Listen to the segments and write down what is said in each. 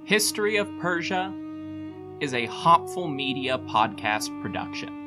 History of Persia is a Hopful Media podcast production.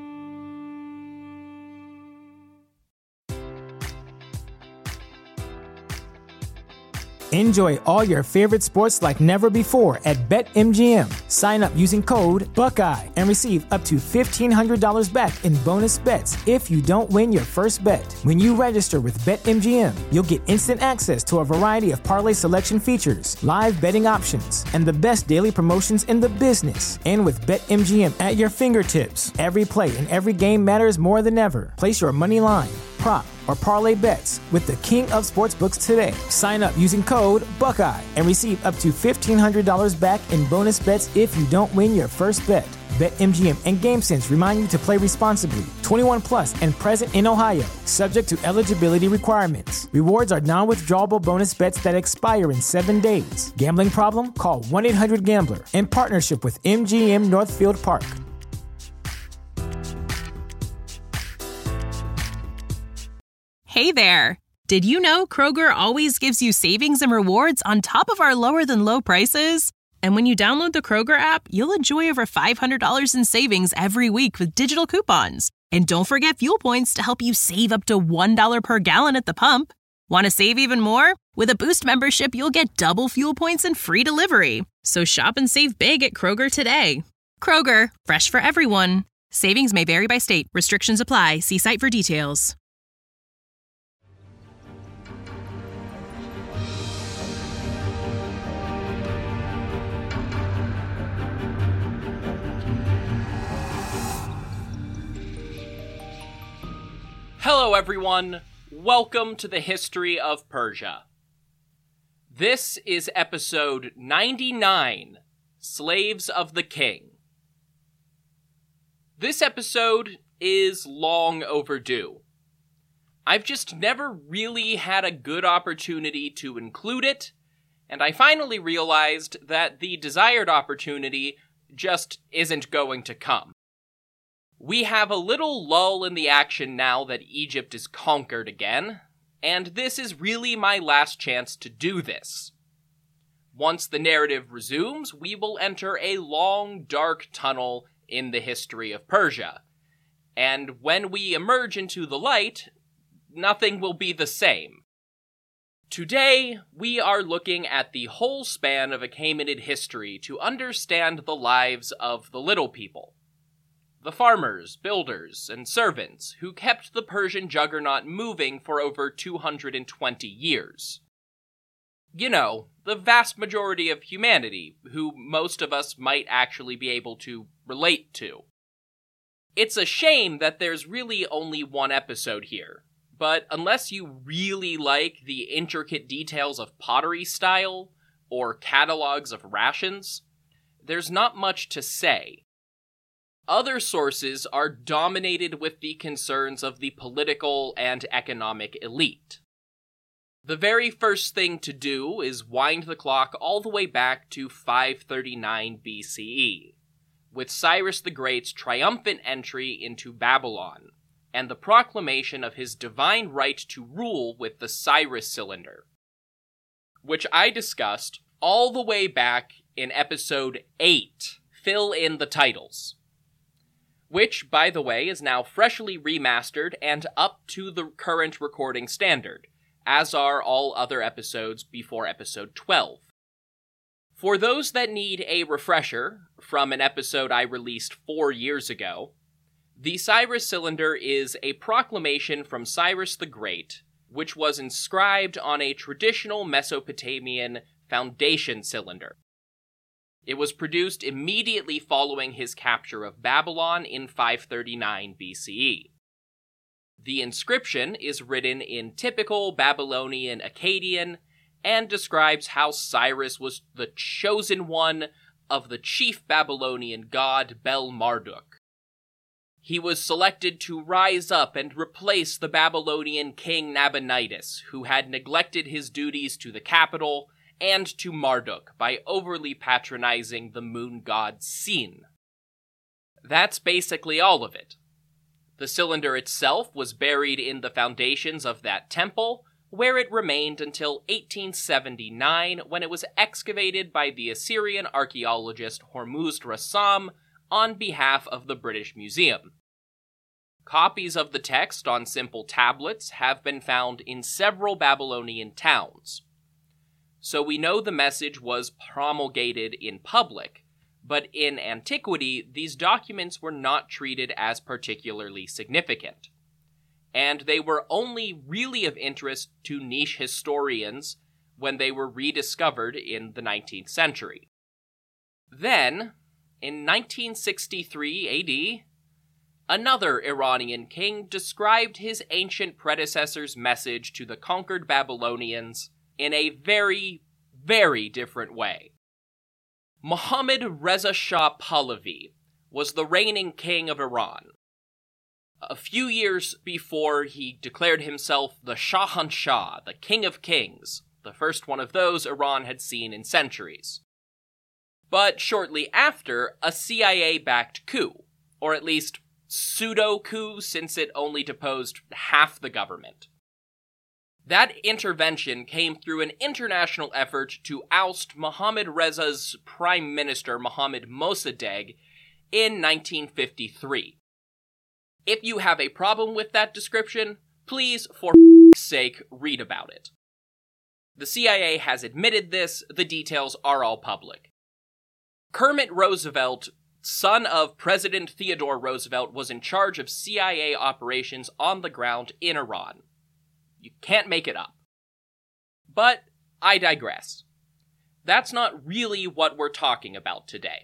Enjoy all your favorite sports like never before at BetMGM. Sign up using code Buckeye and receive up to $1,500 back in bonus bets if you don't win your first bet. When you register with BetMGM, you'll get instant access to a variety of parlay selection features, live betting options, and the best daily promotions in the business. And with BetMGM at your fingertips, every play and every game matters more than ever. Place your money line, prop, or parlay bets with the king of sportsbooks today. Sign up using code Buckeye and receive up to $1,500 back in bonus bets if you don't win your first bet. BetMGM and GameSense remind you to play responsibly. 21 plus and present in Ohio, subject to eligibility requirements. Rewards are non-withdrawable bonus bets that expire in 7 days. Gambling problem? Call 1-800-GAMBLER. In partnership with MGM Northfield Park. Hey there! Did you know Kroger always gives you savings and rewards on top of our lower-than-low prices? And when you download the Kroger app, you'll enjoy over $500 in savings every week with digital coupons. And don't forget fuel points to help you save up to $1 per gallon at the pump. Want to save even more? With a Boost membership, you'll get double fuel points and free delivery. So shop and save big at Kroger today. Kroger, fresh for everyone. Savings may vary by state. Restrictions apply. See site for details. Hello everyone, welcome to the History of Persia. This is episode 99, Slaves of the King. This episode is long overdue. I've just never really had a good opportunity to include it, and I finally realized that the desired opportunity just isn't going to come. We have a little lull in the action now that Egypt is conquered again, and this is really my last chance to do this. Once the narrative resumes, we will enter a long, dark tunnel in the history of Persia, and when we emerge into the light, nothing will be the same. Today, we are looking at the whole span of Achaemenid history to understand the lives of the little people. The farmers, builders, and servants who kept the Persian juggernaut moving for over 220 years. You know, the vast majority of humanity, who most of us might actually be able to relate to. It's a shame that there's really only one episode here, but unless you really like the intricate details of pottery style, or catalogs of rations, there's not much to say. Other sources are dominated with the concerns of the political and economic elite. The very first thing to do is wind the clock all the way back to 539 BCE, with Cyrus the Great's triumphant entry into Babylon, and the proclamation of his divine right to rule with the Cyrus Cylinder, which I discussed all the way back in episode 8, Fill in the Titles, which, by the way, is now freshly remastered and up to the current recording standard, as are all other episodes before episode 12. For those that need a refresher from an episode I released 4 years ago, the Cyrus Cylinder is a proclamation from Cyrus the Great, which was inscribed on a traditional Mesopotamian foundation cylinder. It was produced immediately following his capture of Babylon in 539 BCE. The inscription is written in typical Babylonian Akkadian and describes how Cyrus was the chosen one of the chief Babylonian god Bel-Marduk. He was selected to rise up and replace the Babylonian king Nabonidus, who had neglected his duties to the capital and to Marduk by overly patronizing the moon god Sin. That's basically all of it. The cylinder itself was buried in the foundations of that temple, where it remained until 1879 when it was excavated by the Assyrian archaeologist Hormuzd Rassam on behalf of the British Museum. Copies of the text on simple tablets have been found in several Babylonian towns. So we know the message was promulgated in public, but in antiquity, these documents were not treated as particularly significant. And they were only really of interest to niche historians when they were rediscovered in the 19th century. Then, in 1963 AD, another Iranian king described his ancient predecessor's message to the conquered Babylonians in a very, very different way. Mohammad Reza Shah Pahlavi was the reigning king of Iran. A few years before, he declared himself the Shahanshah, the King of Kings, the first one of those Iran had seen in centuries. But shortly after, a CIA-backed coup, or at least pseudo-coup since it only deposed half the government. That intervention came through an international effort to oust Mohammad Reza's prime minister, Mohammad Mossadegh, in 1953. If you have a problem with that description, please, for sake, read about it. The CIA has admitted this, the details are all public. Kermit Roosevelt, son of President Theodore Roosevelt, was in charge of CIA operations on the ground in Iran. You can't make it up. But I digress. That's not really what we're talking about today.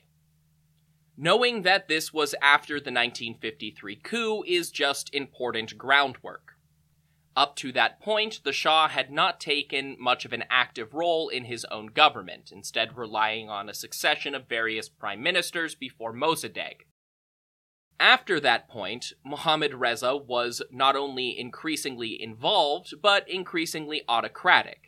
Knowing that this was after the 1953 coup is just important groundwork. Up to that point, the Shah had not taken much of an active role in his own government, instead relying on a succession of various prime ministers before Mossadegh. After that point, Mohammad Reza was not only increasingly involved, but increasingly autocratic.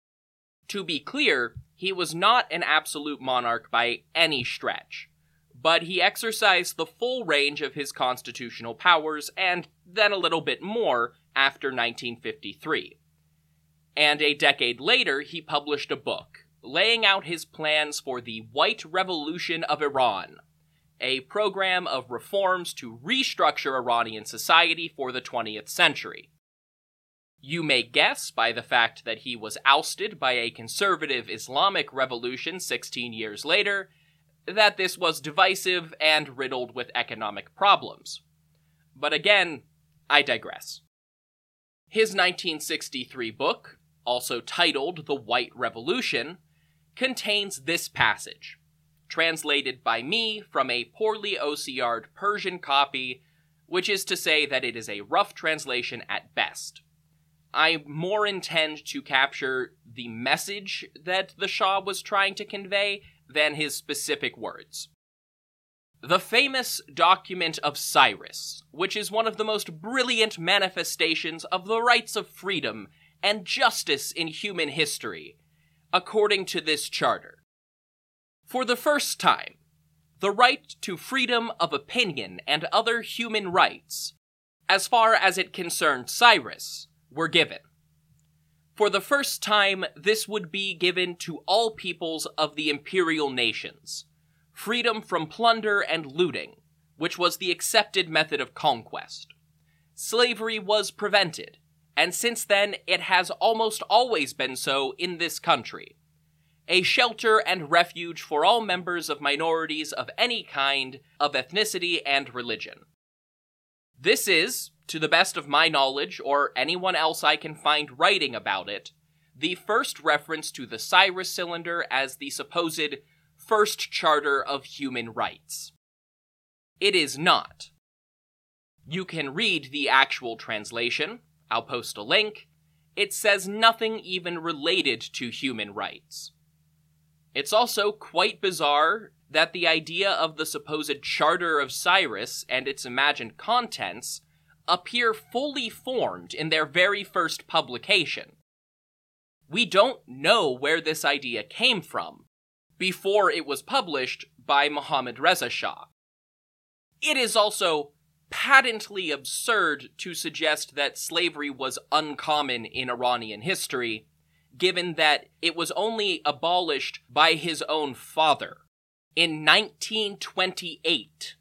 To be clear, he was not an absolute monarch by any stretch, but he exercised the full range of his constitutional powers, and then a little bit more after 1953. And a decade later, he published a book, laying out his plans for the White Revolution of Iran, a program of reforms to restructure Iranian society for the 20th century. You may guess by the fact that he was ousted by a conservative Islamic revolution 16 years later, that this was divisive and riddled with economic problems. But again, I digress. His 1963 book, also titled The White Revolution, contains this passage, translated by me from a poorly OCR'd Persian copy, which is to say that it is a rough translation at best. I more intend to capture the message that the Shah was trying to convey than his specific words. The famous Document of Cyrus, which is one of the most brilliant manifestations of the rights of freedom and justice in human history, according to this charter. For the first time, the right to freedom of opinion and other human rights, as far as it concerned Cyrus, were given. For the first time, this would be given to all peoples of the imperial nations. Freedom from plunder and looting, which was the accepted method of conquest. Slavery was prevented, and since then it has almost always been so in this country. A shelter and refuge for all members of minorities of any kind, of ethnicity and religion. This is, to the best of my knowledge, or anyone else I can find writing about it, the first reference to the Cyrus Cylinder as the supposed first charter of human rights. It is not. You can read the actual translation. I'll post a link. It says nothing even related to human rights. It's also quite bizarre that the idea of the supposed Charter of Cyrus and its imagined contents appear fully formed in their very first publication. We don't know where this idea came from before it was published by Mohammad Reza Shah. It is also patently absurd to suggest that slavery was uncommon in Iranian history, given that it was only abolished by his own father in 1928.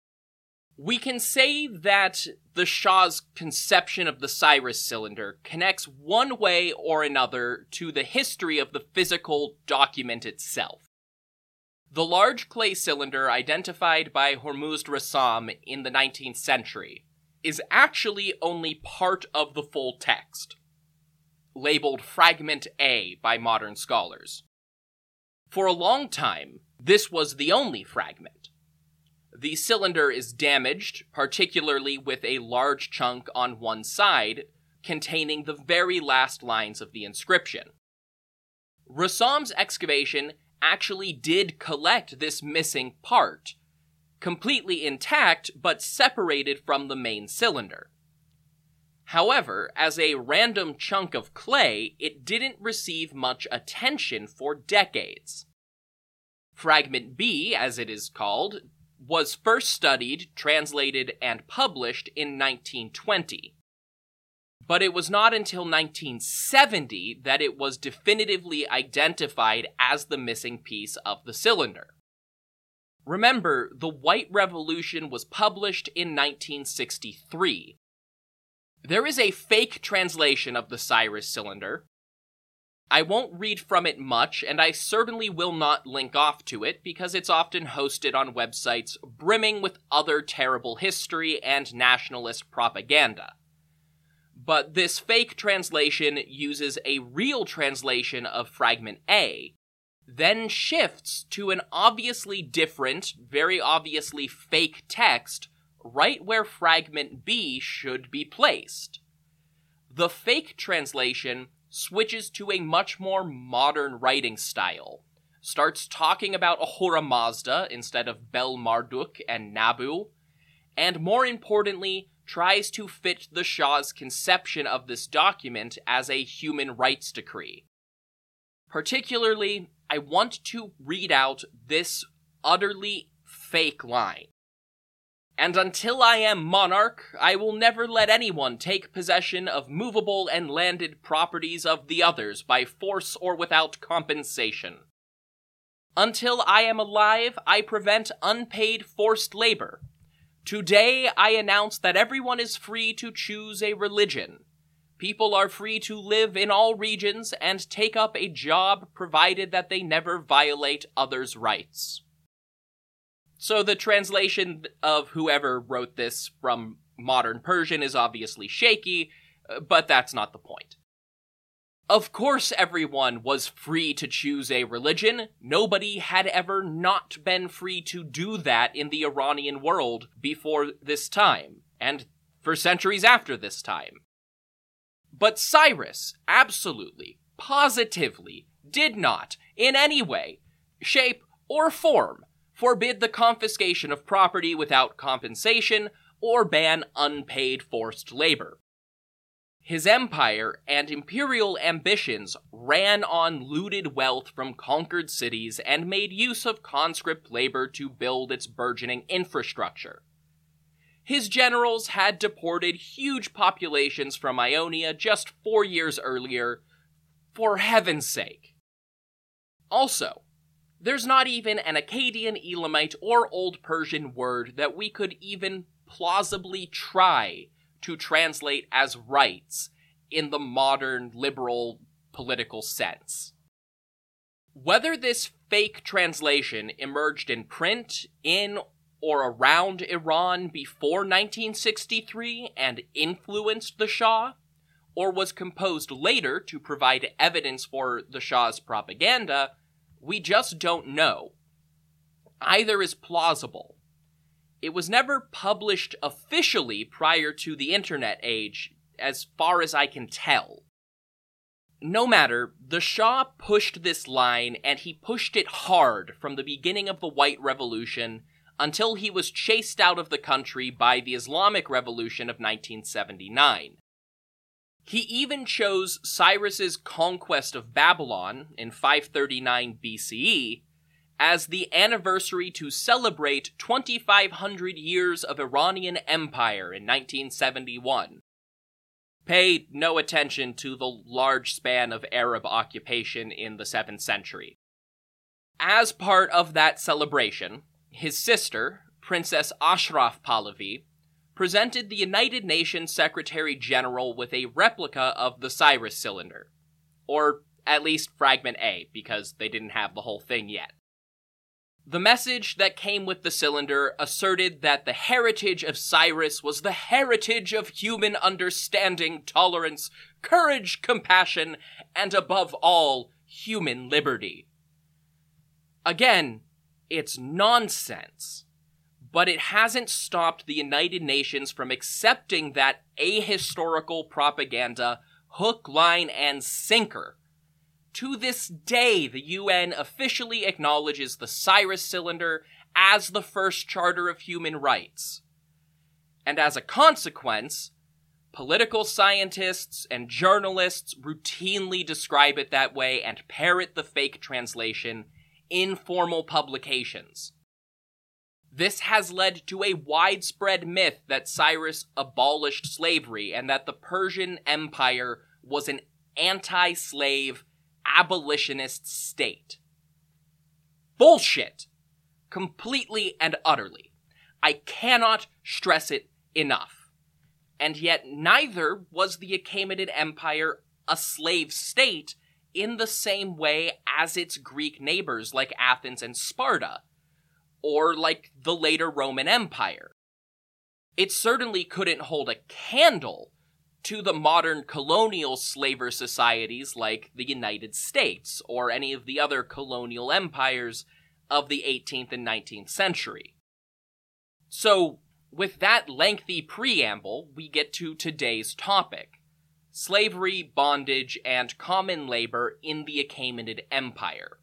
We can say that the Shah's conception of the Cyrus cylinder connects one way or another to the history of the physical document itself. The large clay cylinder identified by Hormuzd Rassam in the 19th century is actually only part of the full text, labeled Fragment A by modern scholars. For a long time, this was the only fragment. The cylinder is damaged, particularly with a large chunk on one side, containing the very last lines of the inscription. Rassam's excavation actually did collect this missing part, completely intact but separated from the main cylinder. However, as a random chunk of clay, it didn't receive much attention for decades. Fragment B, as it is called, was first studied, translated, and published in 1920. But it was not until 1970 that it was definitively identified as the missing piece of the cylinder. Remember, the White Revolution was published in 1963. There is a fake translation of the Cyrus cylinder. I won't read from it much, and I certainly will not link off to it because it's often hosted on websites brimming with other terrible history and nationalist propaganda. But this fake translation uses a real translation of Fragment A, then shifts to an obviously different, very obviously fake text right where Fragment B should be placed. The fake translation switches to a much more modern writing style, starts talking about Ahura Mazda instead of Bel Marduk and Nabu, and more importantly, tries to fit the Shah's conception of this document as a human rights decree. Particularly, I want to read out this utterly fake line. "And until I am monarch, I will never let anyone take possession of movable and landed properties of the others by force or without compensation. Until I am alive, I prevent unpaid forced labor. Today, I announce that everyone is free to choose a religion. People are free to live in all regions and take up a job provided that they never violate others' rights." So the translation of whoever wrote this from modern Persian is obviously shaky, but that's not the point. Of course everyone was free to choose a religion. Nobody had ever not been free to do that in the Iranian world before this time, and for centuries after this time. But Cyrus absolutely, positively, did not, in any way, shape, or form, forbid the confiscation of property without compensation, or ban unpaid forced labor. His empire and imperial ambitions ran on looted wealth from conquered cities and made use of conscript labor to build its burgeoning infrastructure. His generals had deported huge populations from Ionia just 4 years earlier, for heaven's sake. Also, there's not even an Akkadian, Elamite, or Old Persian word that we could even plausibly try to translate as rights in the modern liberal political sense. Whether this fake translation emerged in print in or around Iran before 1963 and influenced the Shah, or was composed later to provide evidence for the Shah's propaganda, we just don't know. Either is plausible. It was never published officially prior to the internet age, as far as I can tell. No matter, the Shah pushed this line, and he pushed it hard from the beginning of the White Revolution until he was chased out of the country by the Islamic Revolution of 1979. He even chose Cyrus's conquest of Babylon in 539 BCE as the anniversary to celebrate 2,500 years of Iranian Empire in 1971. Pay no attention to the large span of Arab occupation in the 7th century. As part of that celebration, his sister, Princess Ashraf Pahlavi, presented the United Nations Secretary General with a replica of the Cyrus cylinder. Or at least Fragment A, because they didn't have the whole thing yet. The message that came with the cylinder asserted that the heritage of Cyrus was the heritage of human understanding, tolerance, courage, compassion, and above all, human liberty. Again, it's nonsense, but it hasn't stopped the United Nations from accepting that ahistorical propaganda hook, line, and sinker. To this day, the UN officially acknowledges the Cyrus cylinder as the first charter of human rights. And as a consequence, political scientists and journalists routinely describe it that way and parrot the fake translation in formal publications. This has led to a widespread myth that Cyrus abolished slavery and that the Persian Empire was an anti-slave, abolitionist state. Bullshit! Completely and utterly. I cannot stress it enough. And yet neither was the Achaemenid Empire a slave state in the same way as its Greek neighbors like Athens and Sparta, or like the later Roman Empire. It certainly couldn't hold a candle to the modern colonial slaver societies like the United States or any of the other colonial empires of the 18th and 19th century. So, with that lengthy preamble, we get to today's topic: slavery, bondage, and common labor in the Achaemenid Empire.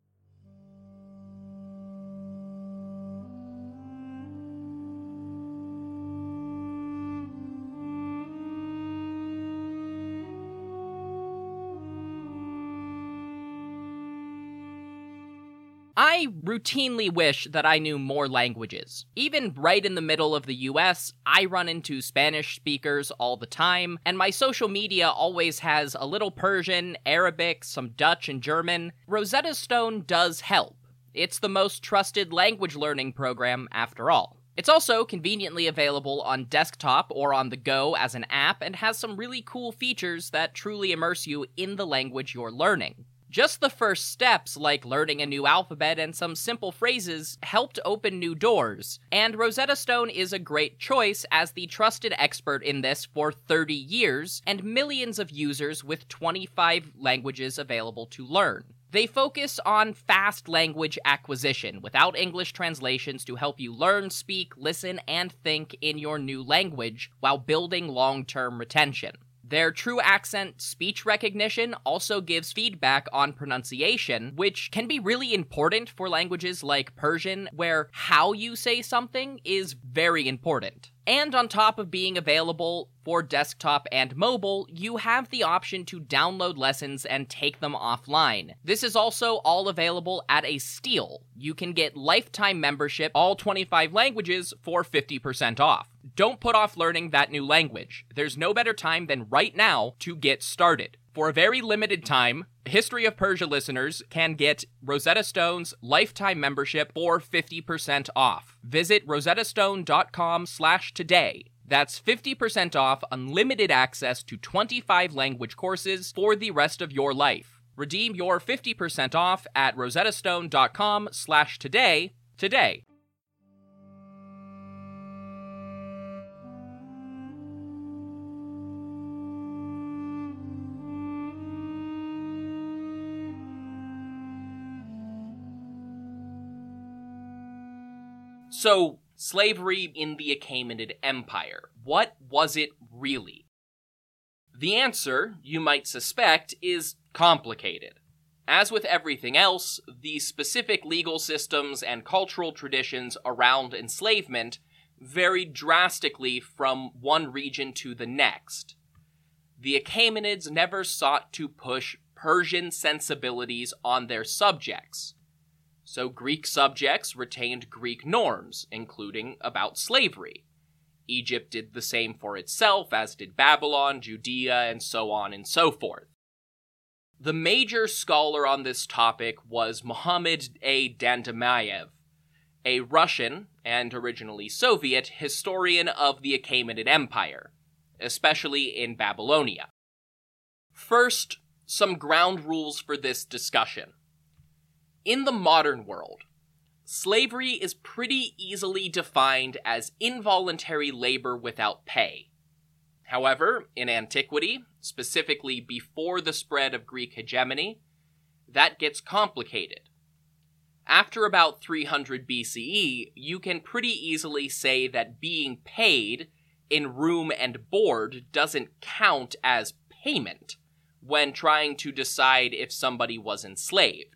I routinely wish that I knew more languages. Even right in the middle of the US, I run into Spanish speakers all the time, and my social media always has a little Persian, Arabic, some Dutch, and German. Rosetta Stone does help. It's the most trusted language learning program after all. It's also conveniently available on desktop or on the go as an app and has some really cool features that truly immerse you in the language you're learning. Just the first steps, like learning a new alphabet and some simple phrases, helped open new doors, and Rosetta Stone is a great choice as the trusted expert in this for 30 years, and millions of users with 25 languages available to learn. They focus on fast language acquisition, without English translations, to help you learn, speak, listen, and think in your new language, while building long-term retention. Their true accent speech recognition also gives feedback on pronunciation, which can be really important for languages like Persian, where how you say something is very important. And on top of being available for desktop and mobile, you have the option to download lessons and take them offline. This is also all available at a steal. You can get lifetime membership, all 25 languages, for 50% off. Don't put off learning that new language. There's no better time than right now to get started. For a very limited time, History of Persia listeners can get Rosetta Stone's lifetime membership for 50% off. Visit rosettastone.com/today. That's 50% off unlimited access to 25 language courses for the rest of your life. Redeem your 50% off at rosettastone.com/today today. So, slavery in the Achaemenid Empire. What was it really? The answer, you might suspect, is complicated. As with everything else, the specific legal systems and cultural traditions around enslavement varied drastically from one region to the next. The Achaemenids never sought to push Persian sensibilities on their subjects. So Greek subjects retained Greek norms, including about slavery. Egypt did the same for itself, as did Babylon, Judea, and so on and so forth. The major scholar on this topic was Mohammad A. Dandamayev, a Russian, and originally Soviet, historian of the Achaemenid Empire, especially in Babylonia. First, some ground rules for this discussion. In the modern world, slavery is pretty easily defined as involuntary labor without pay. However, in antiquity, specifically before the spread of Greek hegemony, that gets complicated. After about 300 BCE, you can pretty easily say that being paid in room and board doesn't count as payment when trying to decide if somebody was enslaved.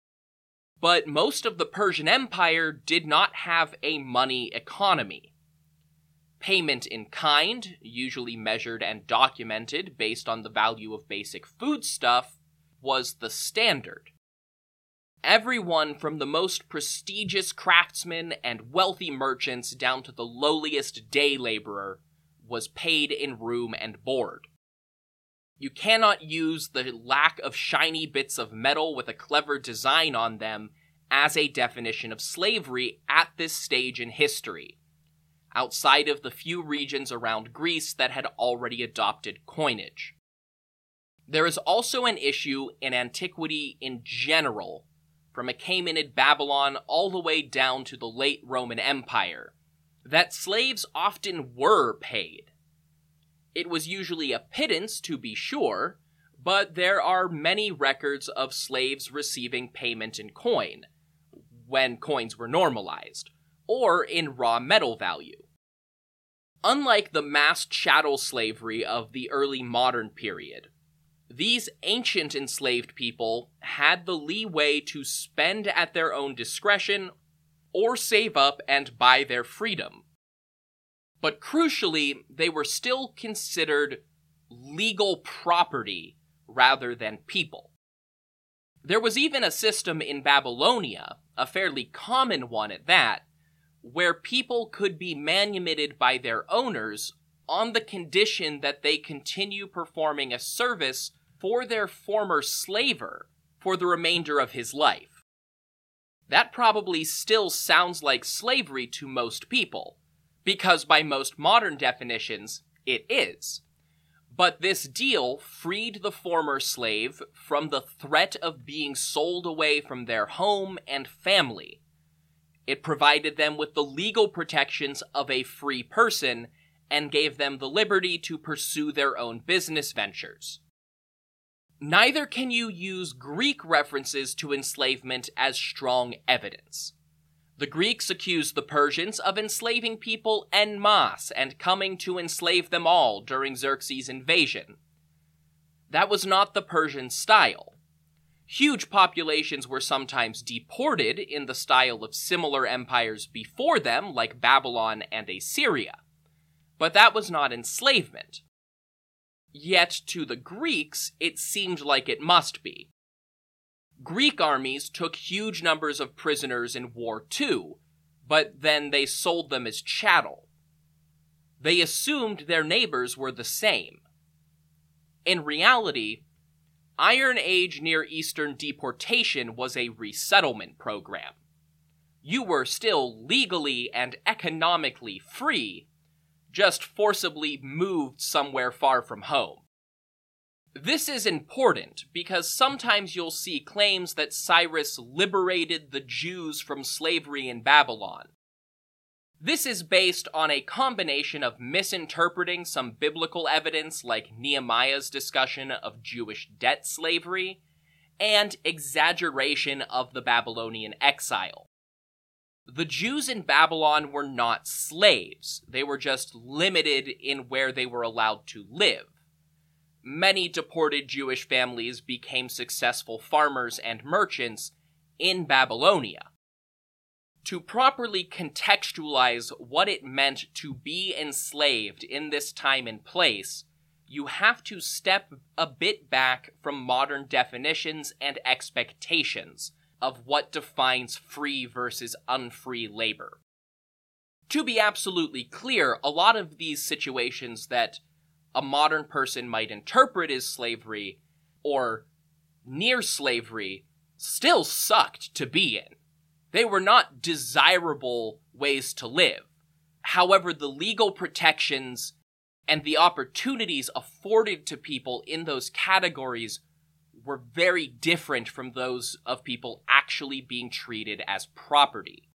But most of the Persian Empire did not have a money economy. Payment in kind, usually measured and documented based on the value of basic foodstuff, was the standard. Everyone from the most prestigious craftsmen and wealthy merchants down to the lowliest day laborer was paid in room and board. You cannot use the lack of shiny bits of metal with a clever design on them as a definition of slavery at this stage in history, outside of the few regions around Greece that had already adopted coinage. There is also an issue in antiquity in general, from Achaemenid Babylon all the way down to the late Roman Empire, that slaves often were paid. It was usually a pittance, to be sure, but there are many records of slaves receiving payment in coin, when coins were normalized, or in raw metal value. Unlike the mass chattel slavery of the early modern period, these ancient enslaved people had the leeway to spend at their own discretion or save up and buy their freedom. But crucially, they were still considered legal property rather than people. There was even a system in Babylonia, a fairly common one at that, where people could be manumitted by their owners on the condition that they continue performing a service for their former slaver for the remainder of his life. That probably still sounds like slavery to most people, because by most modern definitions, it is. But this deal freed the former slave from the threat of being sold away from their home and family. It provided them with the legal protections of a free person and gave them the liberty to pursue their own business ventures. Neither can you use Greek references to enslavement as strong evidence. The Greeks accused the Persians of enslaving people en masse and coming to enslave them all during Xerxes' invasion. That was not the Persian style. Huge populations were sometimes deported in the style of similar empires before them, like Babylon and Assyria. But that was not enslavement. Yet to the Greeks, it seemed like it must be. Greek armies took huge numbers of prisoners in war too, but then they sold them as chattel. They assumed their neighbors were the same. In reality, Iron Age Near Eastern deportation was a resettlement program. You were still legally and economically free, just forcibly moved somewhere far from home. This is important because sometimes you'll see claims that Cyrus liberated the Jews from slavery in Babylon. This is based on a combination of misinterpreting some biblical evidence like Nehemiah's discussion of Jewish debt slavery, and exaggeration of the Babylonian exile. The Jews in Babylon were not slaves, they were just limited in where they were allowed to live. Many deported Jewish families became successful farmers and merchants in Babylonia. To properly contextualize what it meant to be enslaved in this time and place, you have to step a bit back from modern definitions and expectations of what defines free versus unfree labor. To be absolutely clear, a lot of these situations that a modern person might interpret as slavery or near slavery still sucked to be in. They were not desirable ways to live. However, the legal protections and the opportunities afforded to people in those categories were very different from those of people actually being treated as property.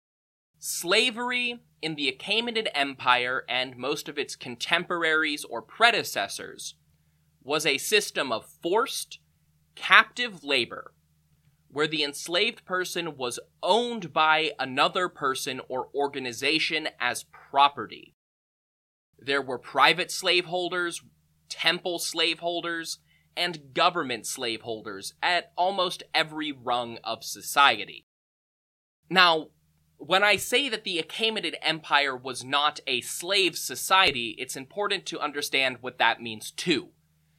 Slavery in the Achaemenid Empire and most of its contemporaries or predecessors was a system of forced, captive labor, where the enslaved person was owned by another person or organization as property. There were private slaveholders, temple slaveholders, and government slaveholders at almost every rung of society. Now, when I say that the Achaemenid Empire was not a slave society, it's important to understand what that means too.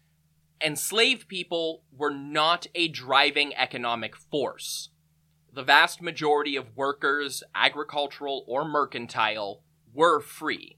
Enslaved people were not a driving economic force. The vast majority of workers, agricultural or mercantile, were free.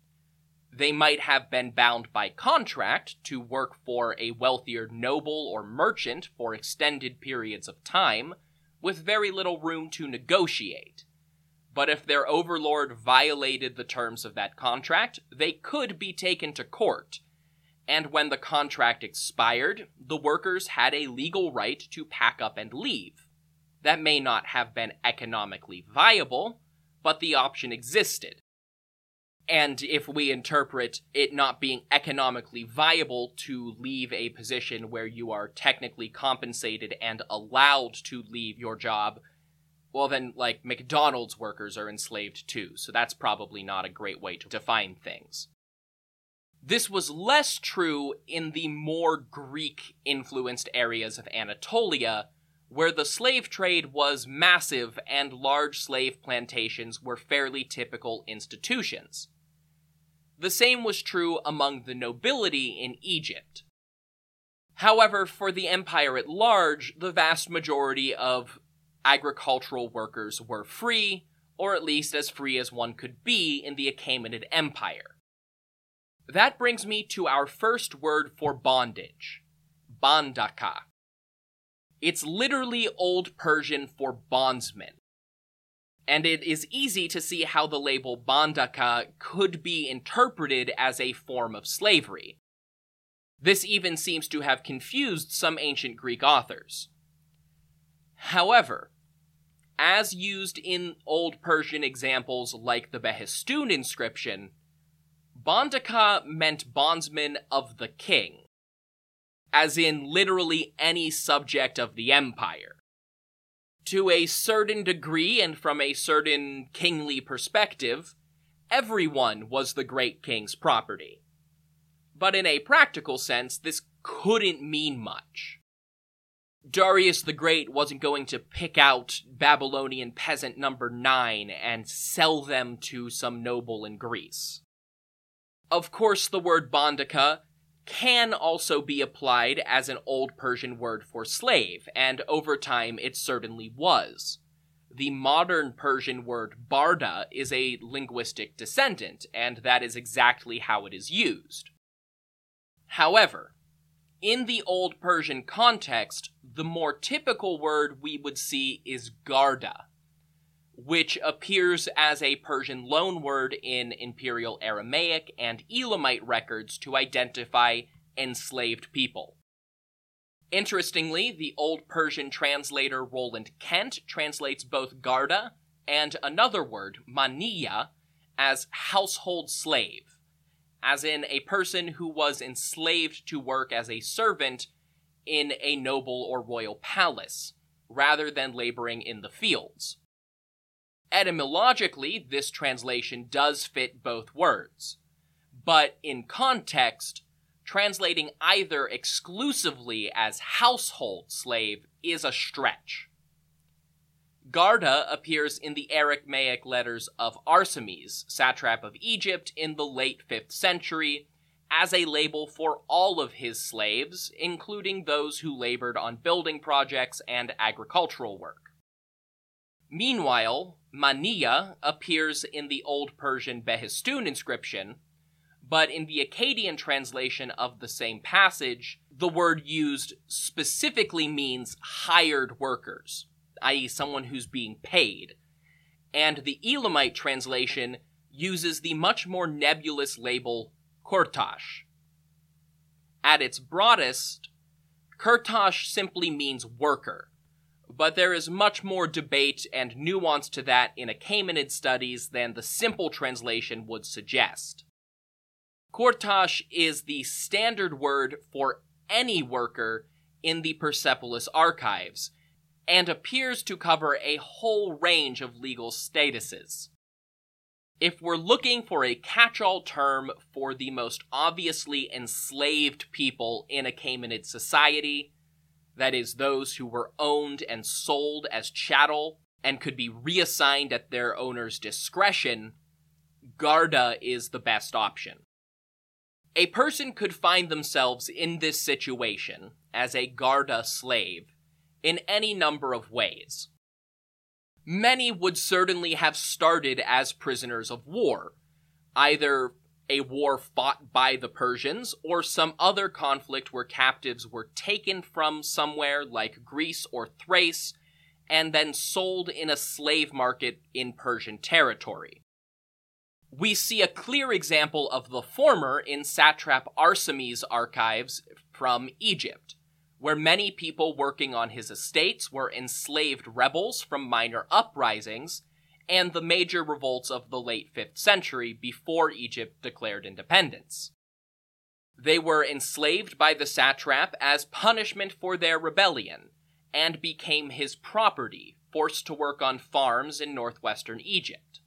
They might have been bound by contract to work for a wealthier noble or merchant for extended periods of time, with very little room to negotiate. But if their overlord violated the terms of that contract, they could be taken to court. And when the contract expired, the workers had a legal right to pack up and leave. That may not have been economically viable, but the option existed. And if we interpret it not being economically viable to leave a position where you are technically compensated and allowed to leave your job, well then, McDonald's workers are enslaved too, so that's probably not a great way to define things. This was less true in the more Greek-influenced areas of Anatolia, where the slave trade was massive and large slave plantations were fairly typical institutions. The same was true among the nobility in Egypt. However, for the empire at large, the vast majority of agricultural workers were free, or at least as free as one could be in the Achaemenid Empire. That brings me to our first word for bondage, bandaka. It's literally Old Persian for bondsman. And it is easy to see how the label bandaka could be interpreted as a form of slavery. This even seems to have confused some ancient Greek authors. However, as used in Old Persian examples like the Behistun inscription, bandaka meant bondsman of the king, as in literally any subject of the empire. To a certain degree and from a certain kingly perspective, everyone was the great king's property. But in a practical sense, this couldn't mean much. Darius the Great wasn't going to pick out Babylonian peasant number 9 and sell them to some noble in Greece. Of course, the word bandaka can also be applied as an Old Persian word for slave, and over time it certainly was. The modern Persian word barda is a linguistic descendant, and that is exactly how it is used. However, in the Old Persian context, the more typical word we would see is garda, which appears as a Persian loanword in Imperial Aramaic and Elamite records to identify enslaved people. Interestingly, the Old Persian translator Roland Kent translates both garda and another word, maniya, as household slave, as in a person who was enslaved to work as a servant in a noble or royal palace, rather than laboring in the fields. Etymologically, this translation does fit both words, but in context, translating either exclusively as household slave is a stretch. Garda appears in the Aramaic letters of Arsames, satrap of Egypt in the late 5th century, as a label for all of his slaves, including those who labored on building projects and agricultural work. Meanwhile, Maniya appears in the Old Persian Behistun inscription, but in the Akkadian translation of the same passage, the word used specifically means hired workers, i.e. someone who's being paid, and the Elamite translation uses the much more nebulous label Kurtash. At its broadest, Kurtash simply means worker, but there is much more debate and nuance to that in Achaemenid studies than the simple translation would suggest. Kurtash is the standard word for any worker in the Persepolis archives, and appears to cover a whole range of legal statuses. If we're looking for a catch-all term for the most obviously enslaved people in Achaemenid society, that is, those who were owned and sold as chattel and could be reassigned at their owner's discretion, Garda is the best option. A person could find themselves in this situation as a Garda slave in any number of ways. Many would certainly have started as prisoners of war, either a war fought by the Persians or some other conflict where captives were taken from somewhere like Greece or Thrace and then sold in a slave market in Persian territory. We see a clear example of the former in satrap Arsames' archives from Egypt, where many people working on his estates were enslaved rebels from minor uprisings and the major revolts of the late 5th century before Egypt declared independence. They were enslaved by the satrap as punishment for their rebellion, and became his property, forced to work on farms in northwestern Egypt.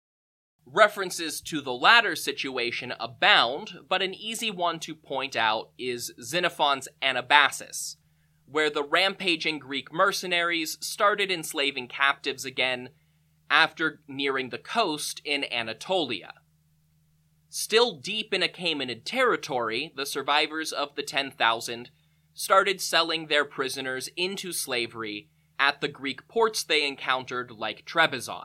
References to the latter situation abound, but an easy one to point out is Xenophon's Anabasis, where the rampaging Greek mercenaries started enslaving captives again after nearing the coast in Anatolia. Still deep in Achaemenid territory, the survivors of the 10,000 started selling their prisoners into slavery at the Greek ports they encountered like Trebizond.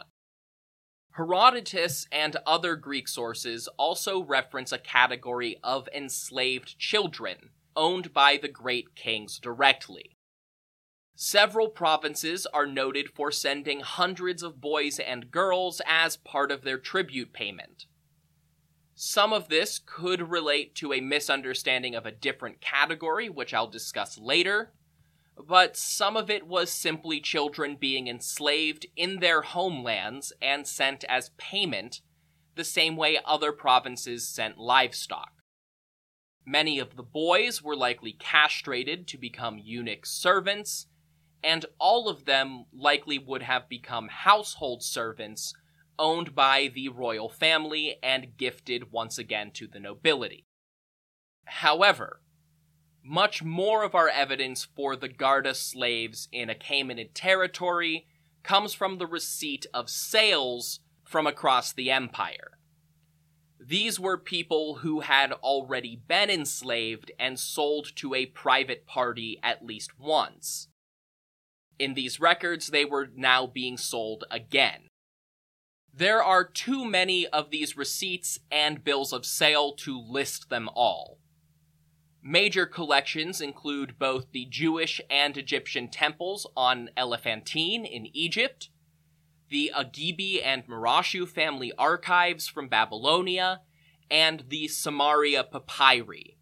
Herodotus and other Greek sources also reference a category of enslaved children, owned by the great kings directly. Several provinces are noted for sending hundreds of boys and girls as part of their tribute payment. Some of this could relate to a misunderstanding of a different category, which I'll discuss later, but some of it was simply children being enslaved in their homelands and sent as payment, the same way other provinces sent livestock. Many of the boys were likely castrated to become eunuch servants, and all of them likely would have become household servants owned by the royal family and gifted once again to the nobility. However, much more of our evidence for the Garda slaves in Achaemenid territory comes from the receipt of sales from across the empire. These were people who had already been enslaved and sold to a private party at least once. In these records, they were now being sold again. There are too many of these receipts and bills of sale to list them all. Major collections include both the Jewish and Egyptian temples on Elephantine in Egypt, the Agibi and Marashu family archives from Babylonia, and the Samaria papyri.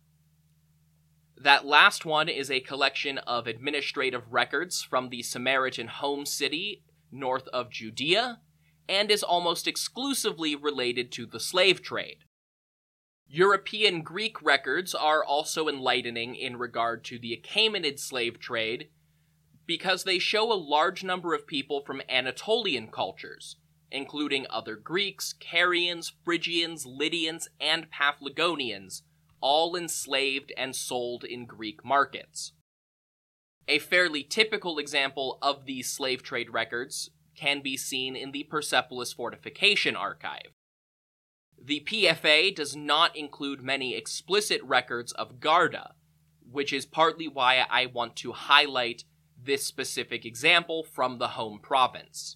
That last one is a collection of administrative records from the Samaritan home city north of Judea, and is almost exclusively related to the slave trade. European Greek records are also enlightening in regard to the Achaemenid slave trade because they show a large number of people from Anatolian cultures, including other Greeks, Carians, Phrygians, Lydians, and Paphlagonians, all enslaved and sold in Greek markets. A fairly typical example of these slave trade records can be seen in the Persepolis Fortification Archive. The PFA does not include many explicit records of Garda, which is partly why I want to highlight this specific example from the home province.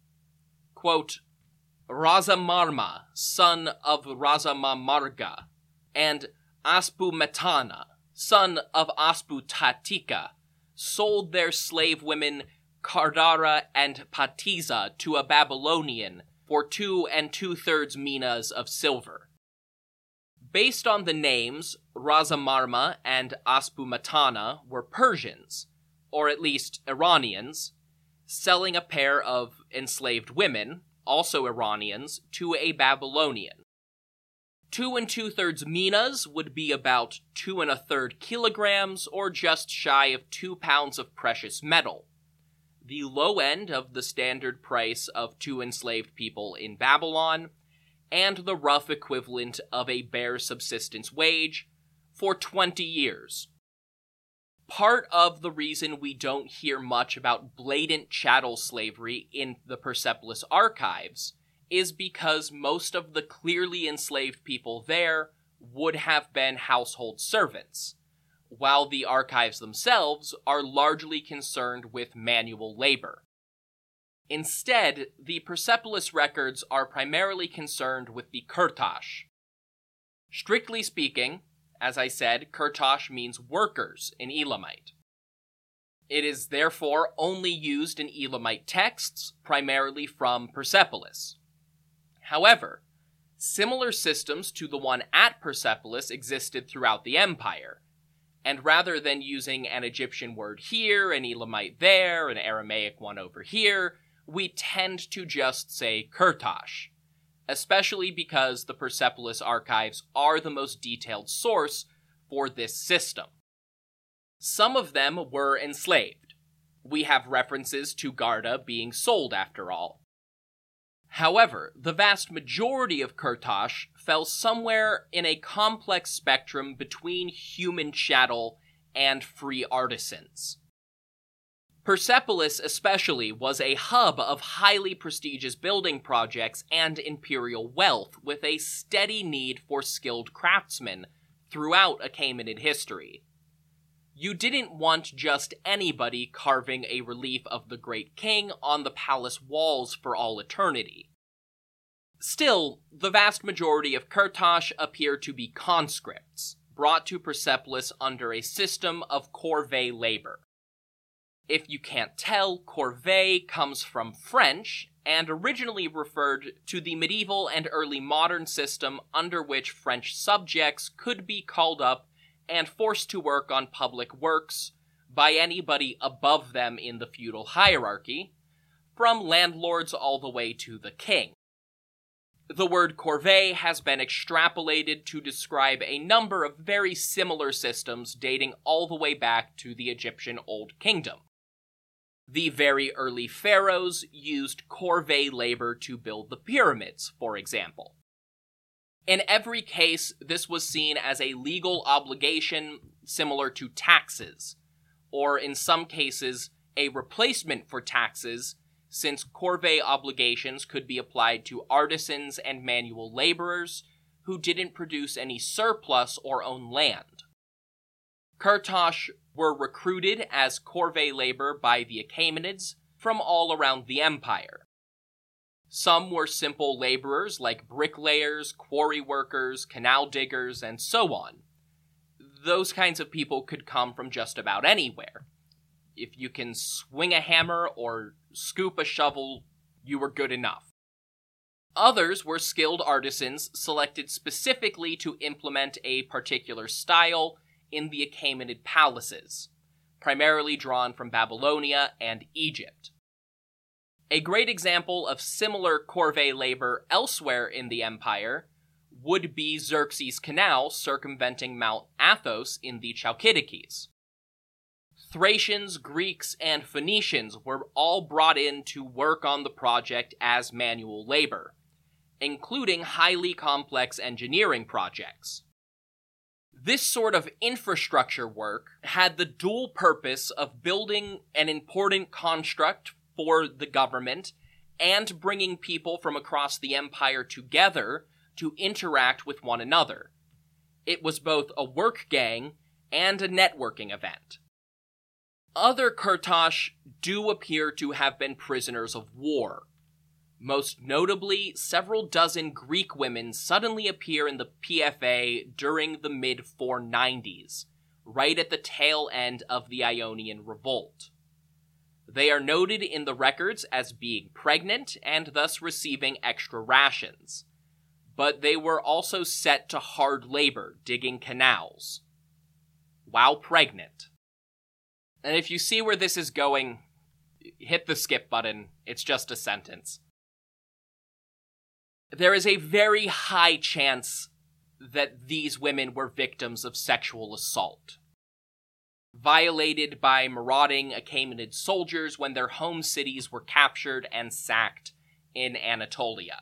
Quote, Razamarma, son of Razamamarga, and Aspumetana, son of Asputatika, sold their slave women Kardara and Patiza to a Babylonian for 2 2/3 minas of silver. Based on the names, Razamarma and Aspumetana were Persians, or at least Iranians, selling a pair of enslaved women, also Iranians, to a Babylonian. 2 2/3 minas would be about 2 1/3 kilograms, or just shy of 2 pounds of precious metal, the low end of the standard price of 2 enslaved people in Babylon, and the rough equivalent of a bare subsistence wage for 20 years. Part of the reason we don't hear much about blatant chattel slavery in the Persepolis archives is because most of the clearly enslaved people there would have been household servants, while the archives themselves are largely concerned with manual labor. Instead, the Persepolis records are primarily concerned with the Kurtash. Strictly speaking, as I said, Kurtash means workers in Elamite. It is therefore only used in Elamite texts, primarily from Persepolis. However, similar systems to the one at Persepolis existed throughout the empire, and rather than using an Egyptian word here, an Elamite there, an Aramaic one over here, we tend to just say Kurtash, especially because the Persepolis archives are the most detailed source for this system. Some of them were enslaved. We have references to Garda being sold after all. However, the vast majority of Kurtash fell somewhere in a complex spectrum between human chattel and free artisans. Persepolis especially was a hub of highly prestigious building projects and imperial wealth, with a steady need for skilled craftsmen throughout Achaemenid history. You didn't want just anybody carving a relief of the great king on the palace walls for all eternity. Still, the vast majority of Kurtash appear to be conscripts, brought to Persepolis under a system of corvée labor. If you can't tell, corvée comes from French, and originally referred to the medieval and early modern system under which French subjects could be called up and forced to work on public works by anybody above them in the feudal hierarchy, from landlords all the way to the king. The word corvée has been extrapolated to describe a number of very similar systems dating all the way back to the Egyptian Old Kingdom. The very early pharaohs used corvée labor to build the pyramids, for example. In every case, this was seen as a legal obligation similar to taxes, or in some cases, a replacement for taxes, since corvée obligations could be applied to artisans and manual laborers who didn't produce any surplus or own land. Kurtash were recruited as corvée labor by the Achaemenids from all around the empire. Some were simple laborers like bricklayers, quarry workers, canal diggers, and so on. Those kinds of people could come from just about anywhere. If you can swing a hammer or scoop a shovel, you were good enough. Others were skilled artisans selected specifically to implement a particular style in the Achaemenid palaces, primarily drawn from Babylonia and Egypt. A great example of similar corvée labor elsewhere in the empire would be Xerxes' Canal circumventing Mount Athos in the Chalkidikes. Thracians, Greeks, and Phoenicians were all brought in to work on the project as manual labor, including highly complex engineering projects. This sort of infrastructure work had the dual purpose of building an important construct for the government and bringing people from across the empire together to interact with one another. It was both a work gang and a networking event. Other Kurtosh do appear to have been prisoners of war. Most notably, several dozen Greek women suddenly appear in the PFA during the mid-490s, right at the tail end of the Ionian Revolt. They are noted in the records as being pregnant and thus receiving extra rations, but they were also set to hard labor digging canals while pregnant. And if you see where this is going, hit the skip button. It's just a sentence. There is a very high chance that these women were victims of sexual assault, violated by marauding Achaemenid soldiers when their home cities were captured and sacked in Anatolia.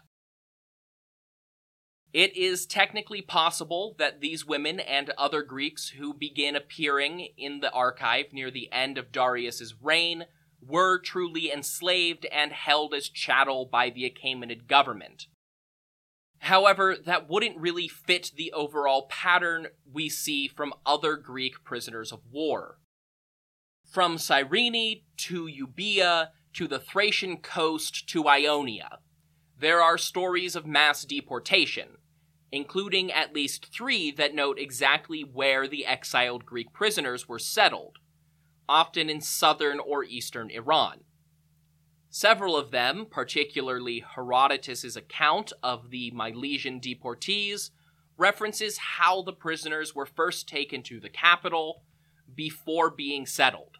It is technically possible that these women and other Greeks who begin appearing in the archive near the end of Darius's reign were truly enslaved and held as chattel by the Achaemenid government. However, that wouldn't really fit the overall pattern we see from other Greek prisoners of war. From Cyrene to Euboea to the Thracian coast to Ionia, there are stories of mass deportation, including at least 3 that note exactly where the exiled Greek prisoners were settled, often in southern or eastern Iran. Several of them, particularly Herodotus' account of the Milesian deportees, references how the prisoners were first taken to the capital before being settled.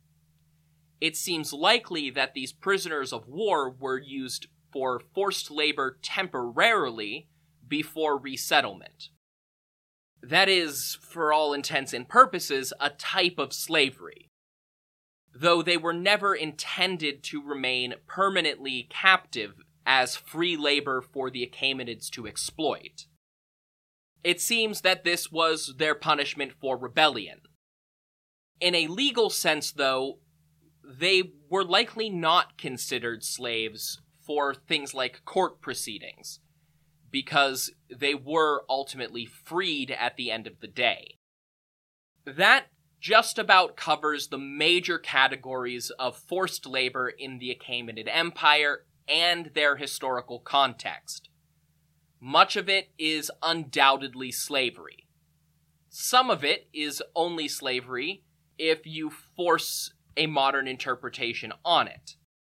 It seems likely that these prisoners of war were used for forced labor temporarily before resettlement. That is, for all intents and purposes, a type of slavery, though they were never intended to remain permanently captive as free labor for the Achaemenids to exploit. It seems that this was their punishment for rebellion. In a legal sense, though, they were likely not considered slaves for things like court proceedings, because they were ultimately freed at the end of the day. That just about covers the major categories of forced labor in the Achaemenid Empire and their historical context. Much of it is undoubtedly slavery. Some of it is only slavery if you force a modern interpretation on it.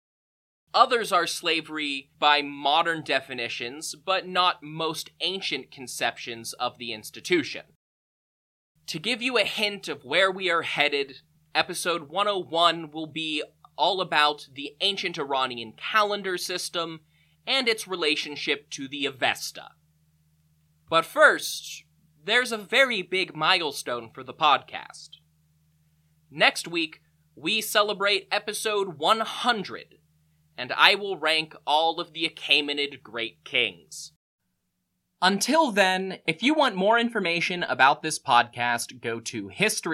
Others are slavery by modern definitions, but not most ancient conceptions of the institution. To give you a hint of where we are headed, episode 101 will be all about the ancient Iranian calendar system and its relationship to the Avesta. But first, there's a very big milestone for the podcast. Next week, we celebrate episode 100, and I will rank all of the Achaemenid great kings. Until then, if you want more information about this podcast, go to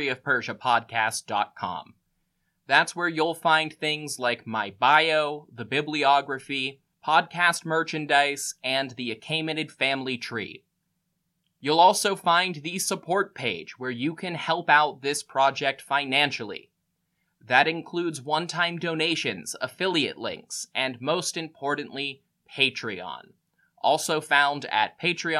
historyofpersiapodcast.com. That's where you'll find things like my bio, the bibliography, podcast merchandise, and the Achaemenid family tree. You'll also find the support page where you can help out this project financially. That includes one-time donations, affiliate links, and most importantly, Patreon. Also found at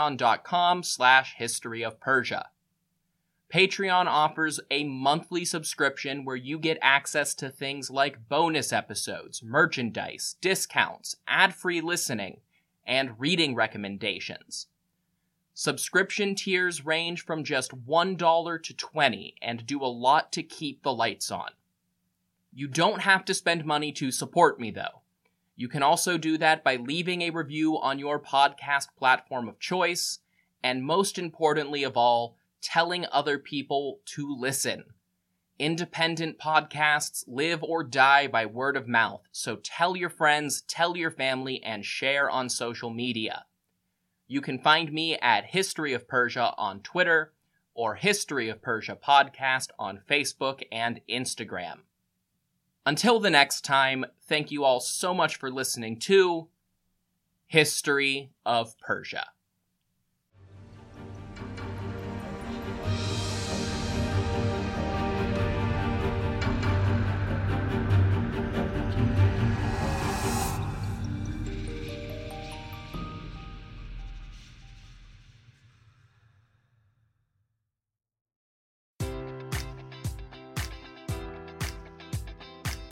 patreon.com/historyofpersia. Patreon offers a monthly subscription where you get access to things like bonus episodes, merchandise, discounts, ad-free listening, and reading recommendations. Subscription tiers range from just $1 to $20 and do a lot to keep the lights on. You don't have to spend money to support me, though. You can also do that by leaving a review on your podcast platform of choice, and most importantly of all, telling other people to listen. Independent podcasts live or die by word of mouth, so tell your friends, tell your family, and share on social media. You can find me at History of Persia on Twitter, or History of Persia Podcast on Facebook and Instagram. Until the next time, thank you all so much for listening to History of Persia.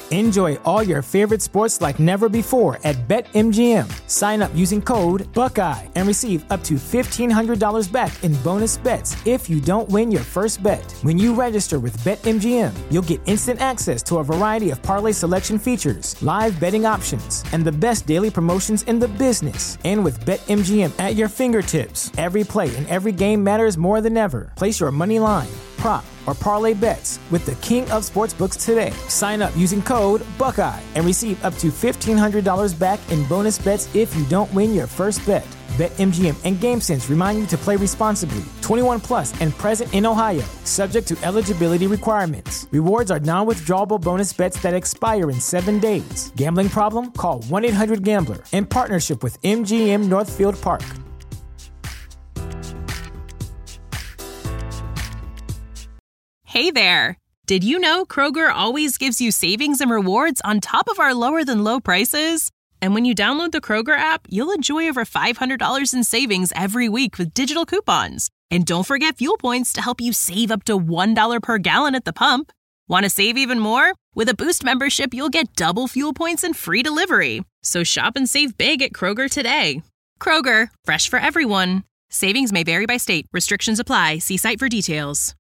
Enjoy all your favorite sports like never before at BetMGM. Sign up using code Buckeye and receive up to $1,500 back in bonus bets if you don't win your first bet. When you register with BetMGM, you'll get instant access to a variety of parlay selection features, live betting options, and the best daily promotions in the business. And with BetMGM at your fingertips, every play and every game matters more than ever. Place your money line, prop, or parlay bets with the king of sportsbooks today. Sign up using code Buckeye and receive up to $1,500 back in bonus bets if you don't win your first bet. BetMGM and GameSense remind you to play responsibly. 21 plus and present in Ohio, subject to eligibility requirements. Rewards are non-withdrawable bonus bets that expire in 7 days. Gambling problem? Call 1-800-GAMBLER. In partnership with MGM Northfield Park. Hey there! Did you know Kroger always gives you savings and rewards on top of our lower-than-low prices? And when you download the Kroger app, you'll enjoy over $500 in savings every week with digital coupons. And don't forget fuel points to help you save up to $1 per gallon at the pump. Want to save even more? With a Boost membership, you'll get double fuel points and free delivery. So shop and save big at Kroger today. Kroger, fresh for everyone. Savings may vary by state. Restrictions apply. See site for details.